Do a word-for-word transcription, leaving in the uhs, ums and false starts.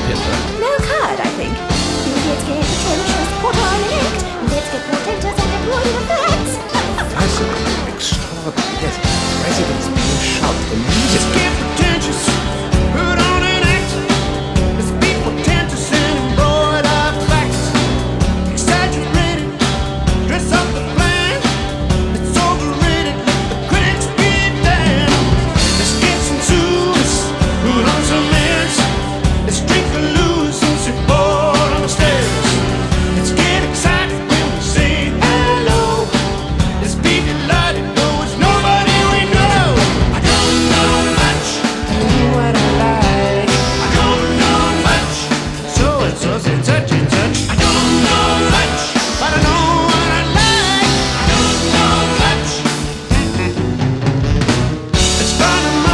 Pippa? No curd, I think. Let's get pretentious, put on an act. Let's get portentous and employ effects. Fascinating, extraordinary, yes. President's